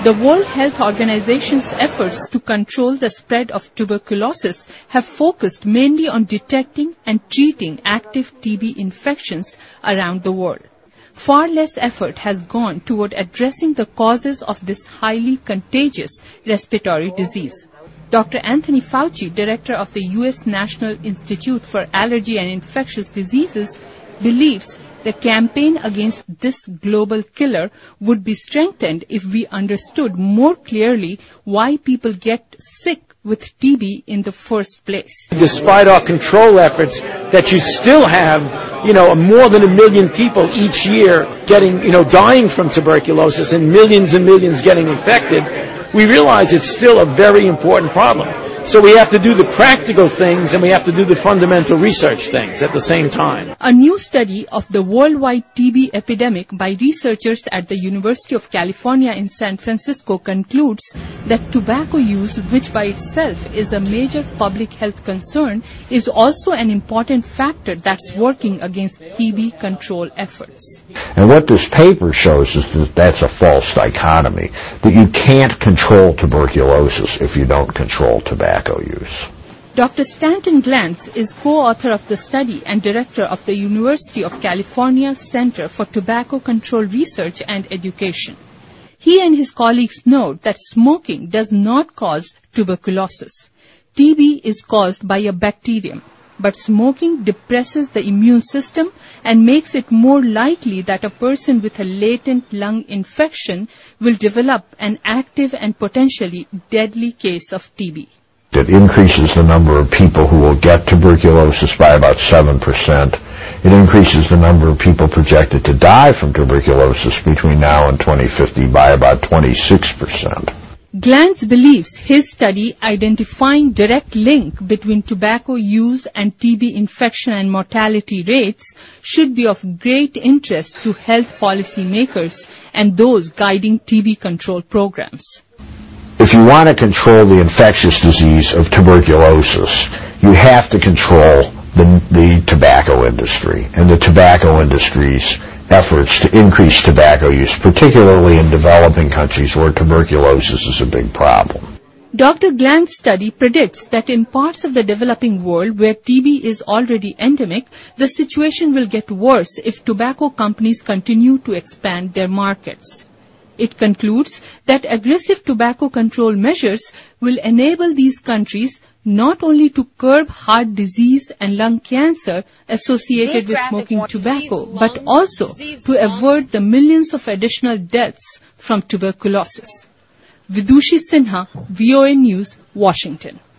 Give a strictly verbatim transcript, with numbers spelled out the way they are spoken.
The World Health Organization's efforts to control the spread of tuberculosis have focused mainly on detecting and treating active T B infections around the world. Far less effort has gone toward addressing the causes of this highly contagious respiratory disease. Doctor Anthony Fauci, director of the U S National Institute for Allergy and Infectious Diseases, believes the campaign against this global killer would be strengthened if we understood more clearly why people get sick with T B in the first place. Despite our control efforts, that you still have, you know, more than a million people each year getting, you know, dying from tuberculosis and millions and millions getting infected, we realize it's still a very important problem. So we have to do the practical things and we have to do the fundamental research things at the same time. A new study of the worldwide T B epidemic by researchers at the University of California in San Francisco concludes that tobacco use, which by itself is a major public health concern, is also an important factor that's working against T B control efforts. And what this paper shows is that that's a false dichotomy, that you can't control tuberculosis if you don't control tobacco use. Doctor Stanton Glantz is co-author of the study and director of the University of California Center for Tobacco Control Research and Education. He and his colleagues note that smoking does not cause tuberculosis. T B is caused by a bacterium, but smoking depresses the immune system and makes it more likely that a person with a latent lung infection will develop an active and potentially deadly case of T B. It increases the number of people who will get tuberculosis by about seven percent. It increases the number of people projected to die from tuberculosis between now and twenty fifty by about twenty-six percent. Glantz believes his study identifying direct link between tobacco use and T B infection and mortality rates should be of great interest to health policy makers and those guiding T B control programs. If you want to control the infectious disease of tuberculosis, you have to control the, the tobacco industry and the tobacco industry's efforts to increase tobacco use, particularly in developing countries where tuberculosis is a big problem. Doctor Glantz's study predicts that in parts of the developing world where T B is already endemic, the situation will get worse if tobacco companies continue to expand their markets. It concludes that aggressive tobacco control measures will enable these countries not only to curb heart disease and lung cancer associated with smoking tobacco, but also to avert the millions of additional deaths from tuberculosis. Vidushi Sinha, V O A News, Washington.